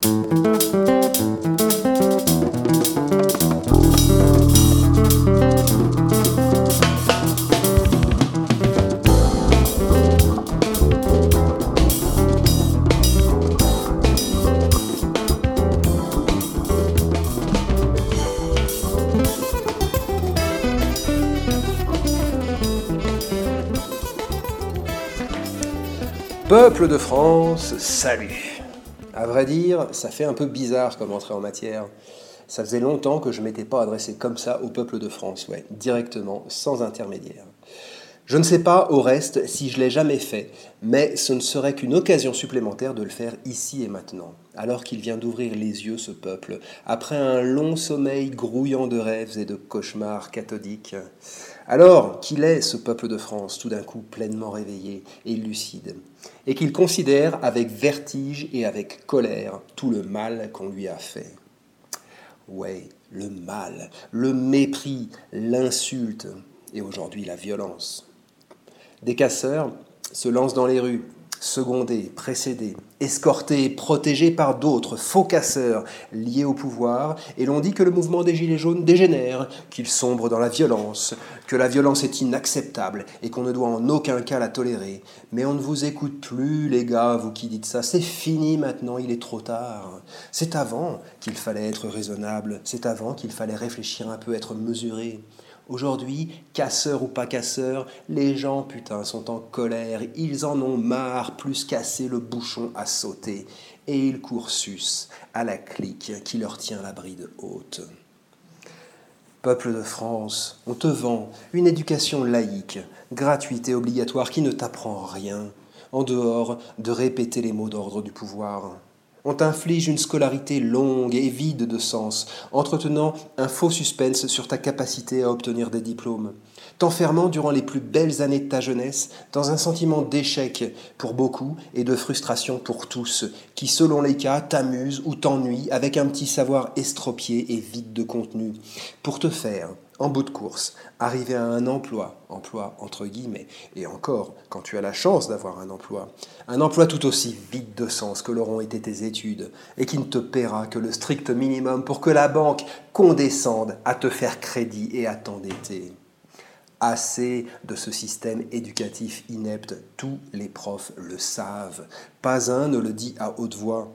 Peuple de France, salut! À vrai dire, ça fait un peu bizarre comme entrée en matière. Ça faisait longtemps que je ne m'étais pas adressé comme ça au peuple de France, ouais, directement, sans intermédiaire. Je ne sais pas, au reste, si je l'ai jamais fait, mais ce ne serait qu'une occasion supplémentaire de le faire ici et maintenant, alors qu'il vient d'ouvrir les yeux, ce peuple, après un long sommeil grouillant de rêves et de cauchemars cathodiques. Alors qu'il est, ce peuple de France, tout d'un coup pleinement réveillé et lucide, et qu'il considère avec vertige et avec colère tout le mal qu'on lui a fait. Ouais, le mal, le mépris, l'insulte, et aujourd'hui la violence. Des casseurs se lancent dans les rues, secondés, précédés, escortés, protégés par d'autres faux casseurs liés au pouvoir, et l'on dit que le mouvement des Gilets jaunes dégénère, qu'il sombre dans la violence, que la violence est inacceptable et qu'on ne doit en aucun cas la tolérer. Mais on ne vous écoute plus, les gars, vous qui dites ça, c'est fini maintenant, il est trop tard. C'est avant qu'il fallait être raisonnable, c'est avant qu'il fallait réfléchir un peu, être mesuré. Aujourd'hui, casseurs ou pas casseurs, les gens, putain, sont en colère, ils en ont marre, plus casser le bouchon à sauter, et ils courent sus à la clique qui leur tient la bride haute. Peuple de France, on te vend une éducation laïque, gratuite et obligatoire qui ne t'apprend rien, en dehors de répéter les mots d'ordre du pouvoir. On t'inflige une scolarité longue et vide de sens, entretenant un faux suspense sur ta capacité à obtenir des diplômes, t'enfermant durant les plus belles années de ta jeunesse dans un sentiment d'échec pour beaucoup et de frustration pour tous, qui selon les cas t'amuse ou t'ennuie avec un petit savoir estropié et vide de contenu, pour te faire, en bout de course, arriver à un emploi entre guillemets, et encore quand tu as la chance d'avoir un emploi tout aussi vide de sens que l'auront été tes études, et qui ne te paiera que le strict minimum pour que la banque condescende à te faire crédit et à t'endetter. Assez de ce système éducatif inepte, tous les profs le savent, pas un ne le dit à haute voix.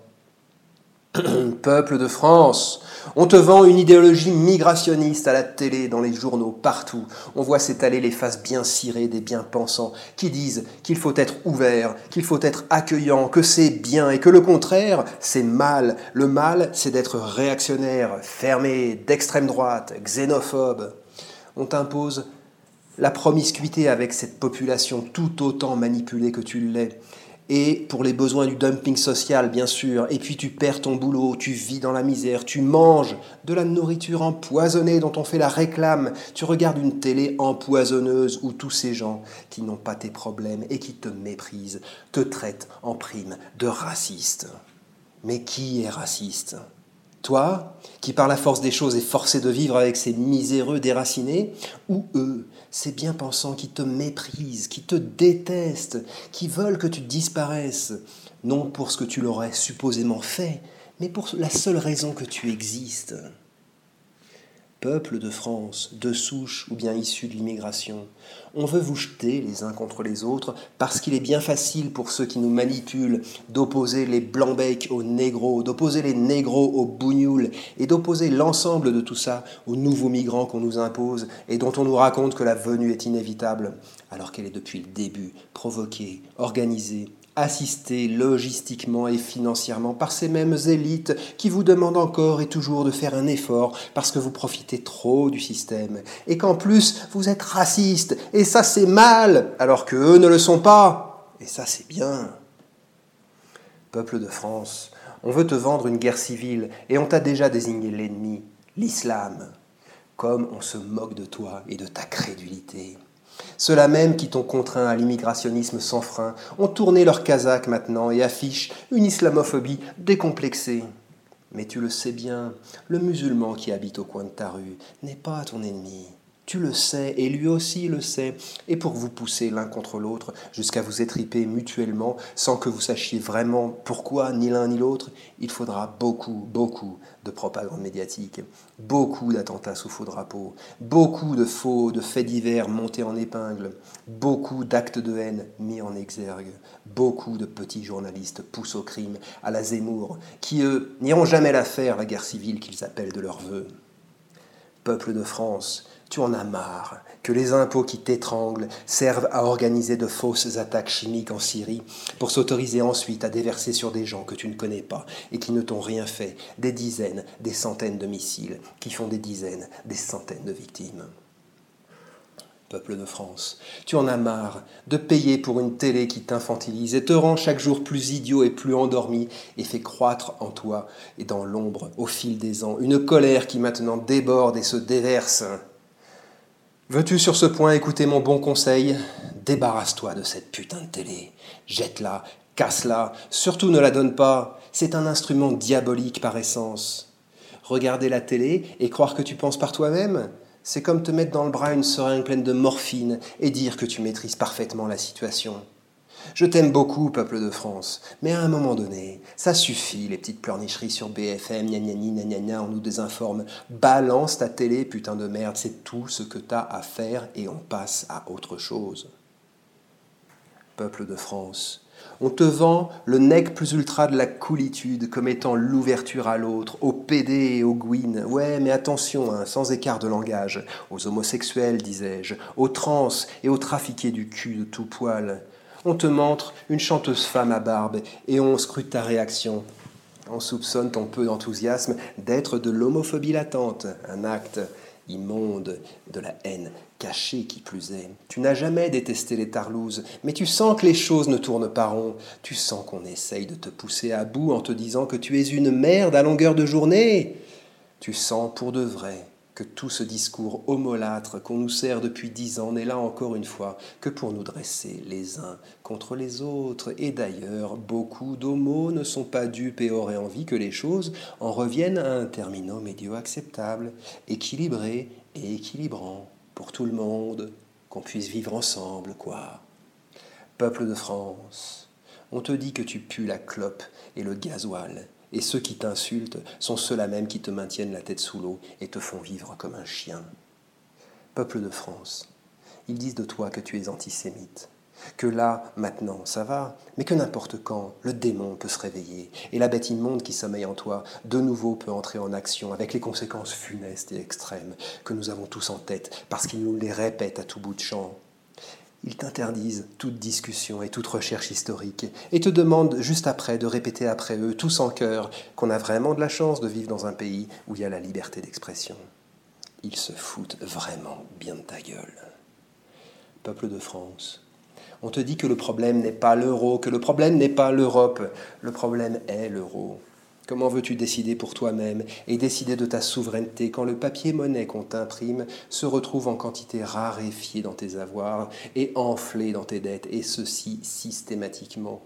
Peuple de France, on te vend une idéologie migrationniste à la télé, dans les journaux, partout. On voit s'étaler les faces bien cirées des bien-pensants qui disent qu'il faut être ouvert, qu'il faut être accueillant, que c'est bien et que le contraire, c'est mal. Le mal, c'est d'être réactionnaire, fermé, d'extrême droite, xénophobe. On t'impose la promiscuité avec cette population tout autant manipulée que tu l'es. Et pour les besoins du dumping social, bien sûr. Et puis tu perds ton boulot, tu vis dans la misère, tu manges de la nourriture empoisonnée dont on fait la réclame. Tu regardes une télé empoisonneuse où tous ces gens qui n'ont pas tes problèmes et qui te méprisent te traitent en prime de raciste. Mais qui est raciste ? Toi, qui par la force des choses est forcé de vivre avec ces miséreux déracinés, ou eux, ces bien-pensants qui te méprisent, qui te détestent, qui veulent que tu disparaisses, non pour ce que tu leur aurais supposément fait, mais pour la seule raison que tu existes. Peuple de France, de souche ou bien issu de l'immigration, on veut vous jeter les uns contre les autres parce qu'il est bien facile pour ceux qui nous manipulent d'opposer les blancs-becs aux négros, d'opposer les négros aux bougnoules et d'opposer l'ensemble de tout ça aux nouveaux migrants qu'on nous impose et dont on nous raconte que la venue est inévitable, alors qu'elle est depuis le début provoquée, organisée, assisté logistiquement et financièrement par ces mêmes élites qui vous demandent encore et toujours de faire un effort parce que vous profitez trop du système et qu'en plus vous êtes raciste et ça c'est mal alors que eux ne le sont pas et ça c'est bien. Peuple de France, on veut te vendre une guerre civile et on t'a déjà désigné l'ennemi, l'islam. Comme on se moque de toi et de ta crédulité. Ceux-là même qui t'ont contraint à l'immigrationnisme sans frein ont tourné leur casaque maintenant et affichent une islamophobie décomplexée. Mais tu le sais bien, le musulman qui habite au coin de ta rue n'est pas ton ennemi. Tu le sais, et lui aussi le sait, et pour vous pousser l'un contre l'autre, jusqu'à vous étriper mutuellement, sans que vous sachiez vraiment pourquoi ni l'un ni l'autre, il faudra beaucoup de propagande médiatique, beaucoup d'attentats sous faux drapeaux, beaucoup de faits divers montés en épingle, beaucoup d'actes de haine mis en exergue, beaucoup de petits journalistes poussés au crime, à la Zemmour, qui, eux, n'iront jamais la faire, la guerre civile qu'ils appellent de leur vœu. Peuple de France, tu en as marre que les impôts qui t'étranglent servent à organiser de fausses attaques chimiques en Syrie pour s'autoriser ensuite à déverser sur des gens que tu ne connais pas et qui ne t'ont rien fait des dizaines, des centaines de missiles qui font des dizaines, des centaines de victimes. Peuple de France, tu en as marre de payer pour une télé qui t'infantilise et te rend chaque jour plus idiot et plus endormi et fait croître en toi et dans l'ombre, au fil des ans, une colère qui maintenant déborde et se déverse. Veux-tu sur ce point écouter mon bon conseil ? Débarrasse-toi de cette putain de télé. Jette-la, casse-la, surtout ne la donne pas. C'est un instrument diabolique par essence. Regarder la télé et croire que tu penses par toi-même ? C'est comme te mettre dans le bras une seringue pleine de morphine et dire que tu maîtrises parfaitement la situation. Je t'aime beaucoup, peuple de France, mais à un moment donné, ça suffit, les petites pleurnicheries sur BFM, gna gna gna gna gna, on nous désinforme. Balance ta télé, putain de merde, c'est tout ce que t'as à faire et on passe à autre chose. Peuple de France, on te vend le nec plus ultra de la coolitude comme étant l'ouverture à l'autre, aux PD et aux gouines. Ouais, mais attention, sans écart de langage, aux homosexuels, disais-je, aux trans et aux trafiqués du cul de tout poil. On te montre une chanteuse femme à barbe et on scrute ta réaction. On soupçonne ton peu d'enthousiasme d'être de l'homophobie latente, un acte immonde de la haine cachée qui plus est. Tu n'as jamais détesté les tarlouses, mais tu sens que les choses ne tournent pas rond. Tu sens qu'on essaye de te pousser à bout en te disant que tu es une merde à longueur de journée. Tu sens pour de vrai que tout ce discours homolâtre qu'on nous sert depuis 10 ans n'est là encore une fois que pour nous dresser les uns contre les autres. Et d'ailleurs, beaucoup d'homos ne sont pas dupes et auraient envie que les choses en reviennent à un terminus médio acceptable, équilibré et équilibrant pour tout le monde, qu'on puisse vivre ensemble, quoi. Peuple de France, on te dit que tu pues la clope et le gasoil, et ceux qui t'insultent sont ceux-là même qui te maintiennent la tête sous l'eau et te font vivre comme un chien. Peuple de France, ils disent de toi que tu es antisémite, que là, maintenant, ça va, mais que n'importe quand, le démon peut se réveiller, et la bête immonde qui sommeille en toi, de nouveau peut entrer en action, avec les conséquences funestes et extrêmes que nous avons tous en tête, parce qu'ils nous les répètent à tout bout de champ. Ils t'interdisent toute discussion et toute recherche historique et te demandent juste après de répéter après eux, tous en chœur, qu'on a vraiment de la chance de vivre dans un pays où il y a la liberté d'expression. Ils se foutent vraiment bien de ta gueule. Peuple de France, on te dit que le problème n'est pas l'euro, que le problème n'est pas l'Europe, le problème est l'euro. Comment veux-tu décider pour toi-même et décider de ta souveraineté quand le papier-monnaie qu'on t'imprime se retrouve en quantité raréfiée dans tes avoirs et enflé dans tes dettes, et ceci systématiquement?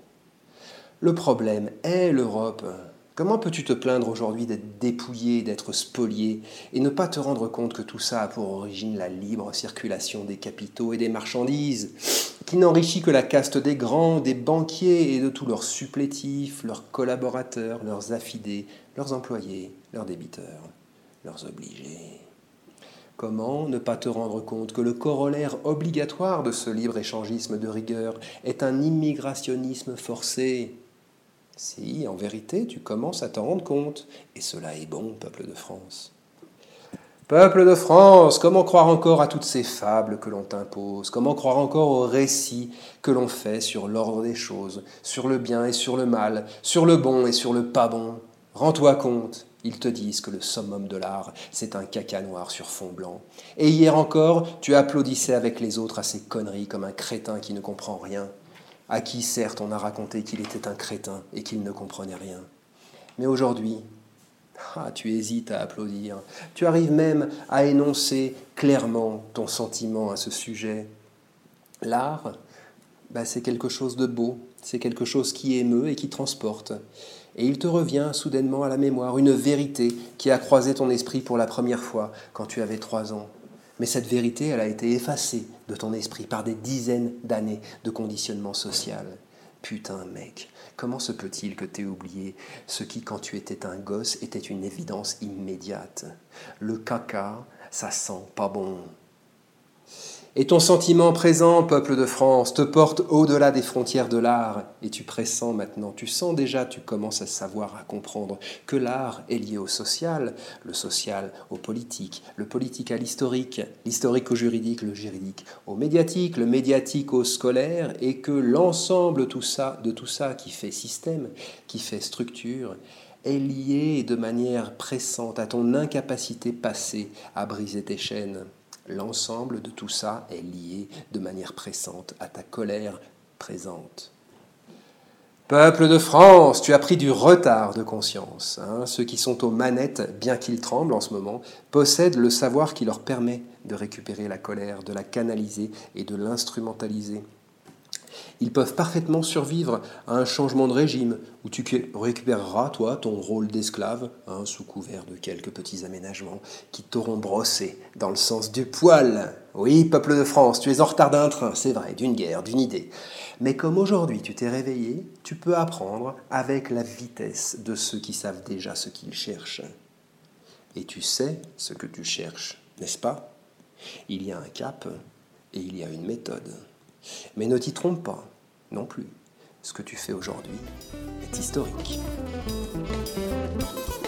Le problème est l'Europe. Comment peux-tu te plaindre aujourd'hui d'être dépouillé, d'être spolié, et ne pas te rendre compte que tout ça a pour origine la libre circulation des capitaux et des marchandises, qui n'enrichit que la caste des grands, des banquiers et de tous leurs supplétifs, leurs collaborateurs, leurs affidés, leurs employés, leurs débiteurs, leurs obligés? Comment ne pas te rendre compte que le corollaire obligatoire de ce libre-échangisme de rigueur est un immigrationnisme forcé? Si, en vérité, tu commences à t'en rendre compte, et cela est bon, peuple de France. Peuple de France, comment croire encore à toutes ces fables que l'on t'impose? Comment croire encore aux récits que l'on fait sur l'ordre des choses, sur le bien et sur le mal, sur le bon et sur le pas bon? Rends-toi compte, ils te disent que le summum de l'art, c'est un caca noir sur fond blanc. Et hier encore, tu applaudissais avec les autres à ces conneries comme un crétin qui ne comprend rien, à qui certes on a raconté qu'il était un crétin et qu'il ne comprenait rien. Mais aujourd'hui, tu hésites à applaudir. Tu arrives même à énoncer clairement ton sentiment à ce sujet. L'art, c'est quelque chose de beau, c'est quelque chose qui émeut et qui transporte. Et il te revient soudainement à la mémoire une vérité qui a croisé ton esprit pour la première fois quand tu avais 3 ans. Mais cette vérité, elle a été effacée de ton esprit par des dizaines d'années de conditionnement social. Putain, mec, comment se peut-il que t'aies oublié ce qui, quand tu étais un gosse, était une évidence immédiate? Le caca, ça sent pas bon. Et ton sentiment présent, peuple de France, te porte au-delà des frontières de l'art. Et tu pressens maintenant, tu sens déjà, tu commences à savoir, à comprendre que l'art est lié au social, le social au politique, le politique à l'historique, l'historique au juridique, le juridique au médiatique, le médiatique au scolaire, et que l'ensemble de tout ça qui fait système, qui fait structure, est lié de manière pressante à ton incapacité passée à briser tes chaînes. L'ensemble de tout ça est lié de manière pressante à ta colère présente. Peuple de France, tu as pris du retard de conscience. Ceux qui sont aux manettes, bien qu'ils tremblent en ce moment, possèdent le savoir qui leur permet de récupérer la colère, de la canaliser et de l'instrumentaliser. Ils peuvent parfaitement survivre à un changement de régime où tu récupéreras, toi, ton rôle d'esclave, sous couvert de quelques petits aménagements qui t'auront brossé dans le sens du poil. Oui, peuple de France, tu es en retard d'un train, c'est vrai, d'une guerre, d'une idée. Mais comme aujourd'hui tu t'es réveillé, tu peux apprendre avec la vitesse de ceux qui savent déjà ce qu'ils cherchent. Et tu sais ce que tu cherches, n'est-ce pas? Il y a un cap et il y a une méthode. Mais ne t'y trompe pas, non plus. Ce que tu fais aujourd'hui est historique.